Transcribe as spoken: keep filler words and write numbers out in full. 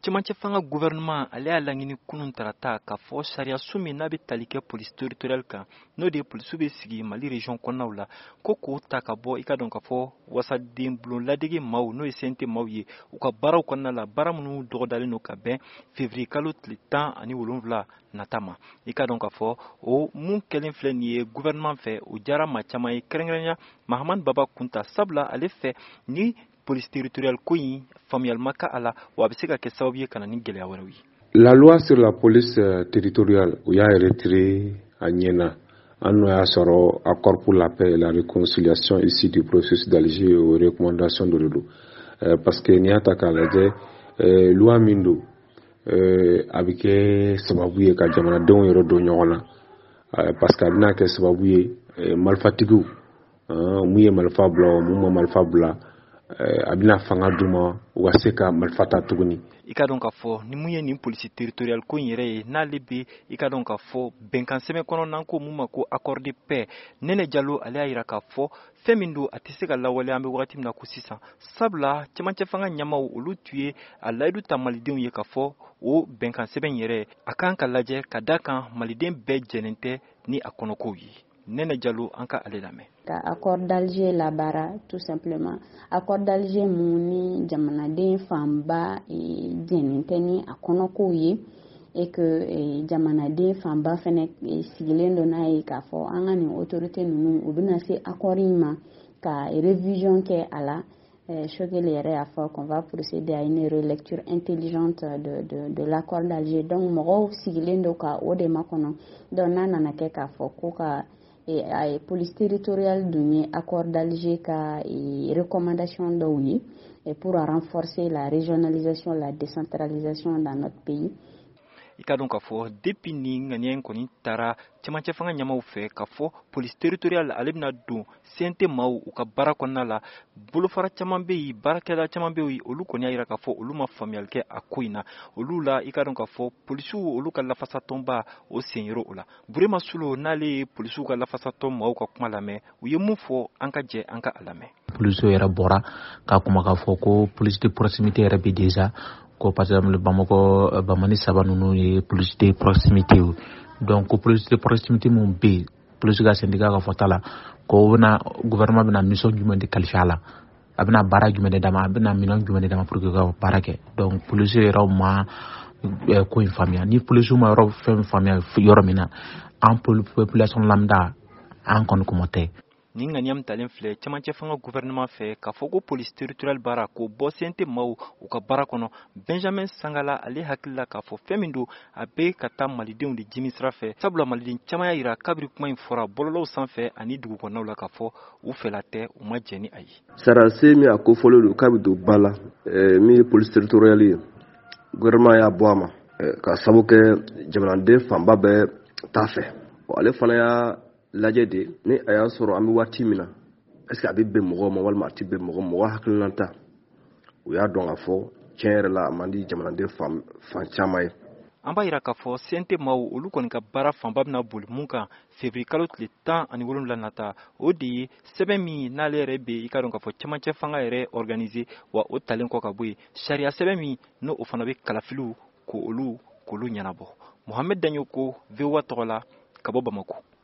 cɛmancɛ fanga gouvernement ale y'a laɲini kunun tarata k'a fɔ sariya su min n'a bɛ tali kɛ police territorial kan n'o de ye polisiw bɛ sigi Mali région kɔnɔnaw la ko k'o ta ka bɔ i ka dɔn k'a fɔ wasaden bulon ladege maaw n'o ye C N T maaw ye u ka baaraw kɔnɔna la baara minnu dɔgɔdalen don ka bɛn février kalo tile tan ani wolonwula nata ma i ka dɔn k'a fɔ o mun kɛlen filɛ nin ye gouvernement fɛ o diyara maa caman ye kɛrɛnkɛrɛnya Mahamani Baba Kunta sabula ale fɛ ni police territoriale ko in faamuyali ma k'a la wa a bɛ se ka kɛ sababu ye ka na ni gɛlɛya wɛrɛw ye. La loi sur la police territoriale u y'a retiré a ɲɛna an n'o y'a sɔrɔ accord pour la paix et la réconciliation ici du processus d'Alger aux recommandations de l'O D O euh, parce que n'i y'a ta k'a lajɛ euh, loi min don euh, a bɛ kɛ sababu ye ka jamanadenw yɛrɛ don ɲɔgɔn na euh, parce que a bɛna kɛ sababu ye euh, malifatigiw euh, mun ye malifa bila o mun ma malifa bila a bɛna fanga d'u ma u ka se ka marifa ta tuguni. I ka dɔn k'a fɔ ni mun ye nin police territoriale ko in yɛrɛ ye n'ale bɛ i ka dɔn k'a fɔ bɛnkan sɛbɛn kɔnɔ n'an ko mun ma ko accord de paix Nɛnɛ Jalo ale y'a jira k'a fɔ fɛn min don a tɛ se ka lawaleya an bɛ wagati min na ko sisan sabula cɛmancɛ fanga ɲɛmaaw olu tun ye a layidu ta malidenw ye k'a fɔ o bɛnkan sɛbɛn yɛrɛ a kan ka lajɛ ka da kan maliden bɛɛ jɛnnen tɛ ni a kɔnɔkow ye. Nɛnɛ Jalo an ka ale lamɛn. Ka accord d'Alger labara tout simplement accord d'Alger mun ni jamanaden fanba jɛnnen tɛ ni a kɔnɔkow ye et que jamanaden fanba fɛnɛ sigilen don n'a ye k'a fɔ an ka nin autorité ninnu u bɛna se accord in ma ka révision kɛ a la. Choguel yɛrɛ y'a fɔ qu'on va procéder à une relecture intelligente de, de, de l'accord d'Alger donc mɔgɔw sigilen don ka o de makɔnɔ donc n'a nana kɛ k'a fɔ ko ka et la police territoriale donné accord d'Alger ka recommandation dɔw ye et pour renforcer la régionalisation la décentralisation dans notre pays. I ka dɔn k'a fɔ depuis ni ŋaniya in kɔni taara cɛmancɛ fanga ɲɛmaaw fɛ k'a fɔ police territoriale ale bɛna don C N T maaw u ka baara kɔnɔna la bolofara caman bɛ yen baarakɛla caman bɛ yen olu kɔni y'a jira k'a fɔ olu ma faamuyali kɛ a ko in na olu la i ka dɔn k'a fɔ polisiw olu ka lafasatɔnba o sen yɔrɔ o la Burema Sulo n'ale ye polisiw ka lafasatɔn maaw ka kuma lamɛn u ye mun fɔ an ka jɛ an ka a lamɛn. Polisiw yɛrɛ bɔra k'a kuma k'a fɔ ko police de proximité yɛrɛ bɛ déjà ko par exemple Bamako Bamani saba ninnu ye police de proximité donc ko police de proximité mun bɛ yen police ka syndicat ka fɔta la ko bɛna gouvernement bɛna mission jumɛn de qualifier a la a bɛna baara jumɛn de d'a ma a bɛna minɛn jumɛn de d'a ma pour que ka baara kɛ donc police yɛrɛ ma ko in faamuya ni police ma yɔrɔ fɛn faamuya yɔrɔ min na an population lambda an kɔni kuma tɛ. Ni ŋaniya min talen filɛ cɛmancɛ fanga gouvernement fɛ k'a fɔ ko police territoriale baara k'o bɔ C N T maaw u ka baara kɔnɔ Benjamin Sangala ale hakili la k'a fɔ fɛn min don a bɛ ka taa malidenw de jimi sira fɛ sabula maliden caman y'a jira kabiri kuma in fɔra bɔlɔlɔw sanfɛ ani dugu kɔnɔnaw la k'a fɔ u fɛla tɛ u ma jɛ ni a ye. Sarase min a kofɔlen don k'a bɛ don ba la min ye police territoriale ye gouvernement y'a bɔ a ma ka sababu kɛ jamanaden fanba bɛɛ t'a fɛ ale fana y'a lajɛ de ni a y'a sɔrɔ an bɛ waati min na est-ce que a bɛ bɛn mɔgɔw ma walima a tɛ bɛn mɔgɔ mɔgɔ hakililanta u y'a dɔn k'a fɔ tiɲɛ yɛrɛ la a man di jamanaden fan caman ye. An b'a jira k'a fɔ C N T maaw olu kɔni ka baara fanba bɛna boli mun kan février kalo tile tan ani wolonwula nata o de ye sɛbɛn min n'ale yɛrɛ bɛ i ka dɔn k'a fɔ cɛmancɛ fanga yɛrɛ organiser wa o talen kɔ ka bɔ yen sariya sɛbɛn min n'o o fana bɛ kalafiliw ko olu k'olu ɲɛnabɔ. Mohamed Daɲoko V O A tɔgɔ la ka bɔ Bamako.